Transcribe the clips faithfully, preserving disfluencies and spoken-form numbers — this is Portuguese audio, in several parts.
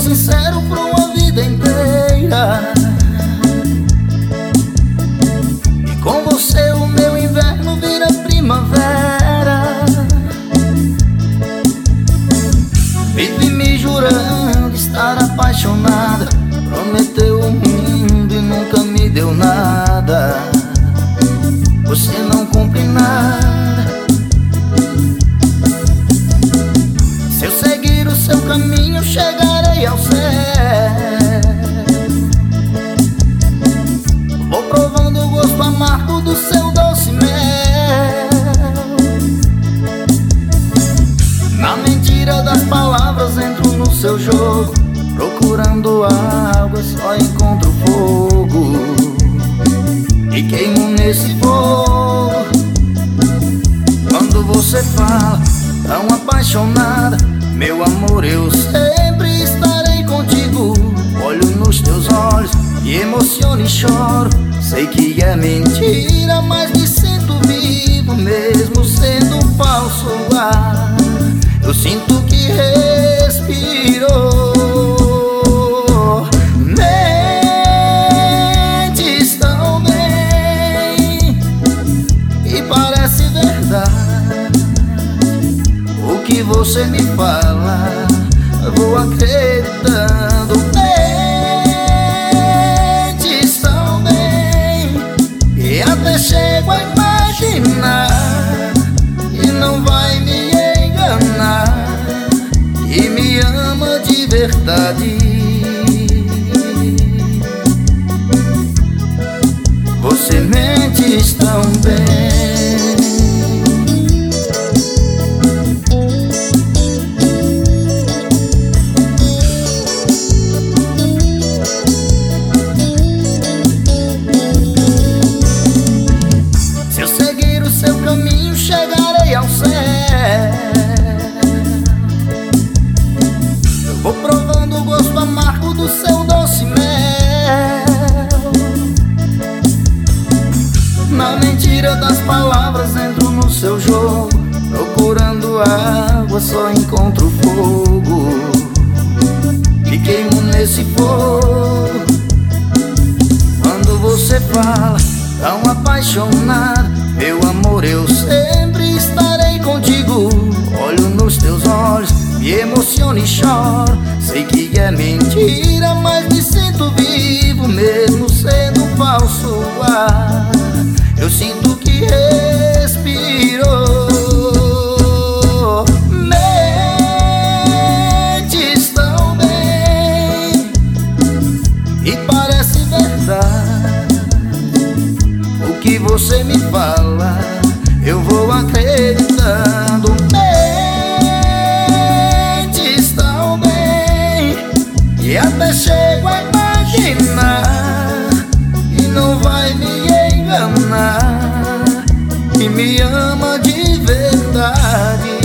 sincero por uma vida inteira. E com você o meu inverno vira primavera. Vive me jurando estar apaixonada, prometeu o mundo e nunca me deu nada. Você não cumpre nada. Se eu seguir o seu caminho, chegarei ao céu. Vou provando o gosto amargo do seu doce mel. Na mentira das palavras entro no seu jogo, procurando água só encontro fogo. E queimo nesse fogo. Quando você fala tão apaixonada, meu amor, eu sempre estarei contigo. Olho nos teus olhos e emociono e choro. Sei que é mentira, mas me sinto vivo, mesmo sendo falso ar. Eu sinto que respirou. Mentes tão bem e parece verdade. O que você me fala, eu vou acreditando. Mentes tão bem e até chego a imaginar e não vai me enganar e me ama de verdade. Você mente tão bem. Se eu seguir o seu caminho, chegarei ao céu. Eu vou provando o gosto amargo do seu doce mel. Na mentira das palavras entro no seu jogo, procurando água só encontro fogo. E queimo nesse fogo. Quando você fala tão apaixonada, meu amor, eu sempre estarei contigo. Olho nos teus olhos, me emociono e choro. Sei que é mentira, mas me sinto vivo, mesmo sendo falso ar. Eu sinto que respirou. Mentes tão bem e parece verdade. O que você me fala, eu vou acreditando. Mentes tão bem e até chego a imaginar e não vai me enganar e me ama de verdade.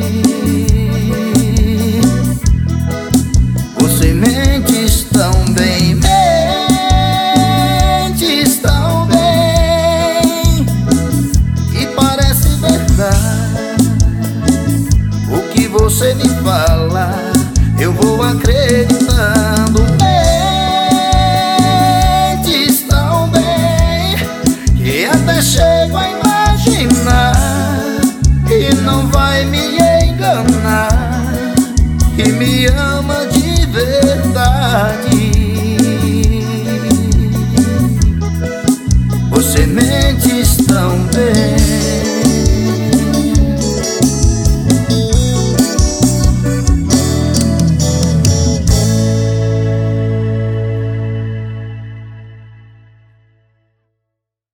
Você mente tão bem. Mentes tão bem e parece verdade. O que você me fala, eu vou acreditando. Mentes tão bem e até chego a imaginar e não vai me enganar e me ama de verdade.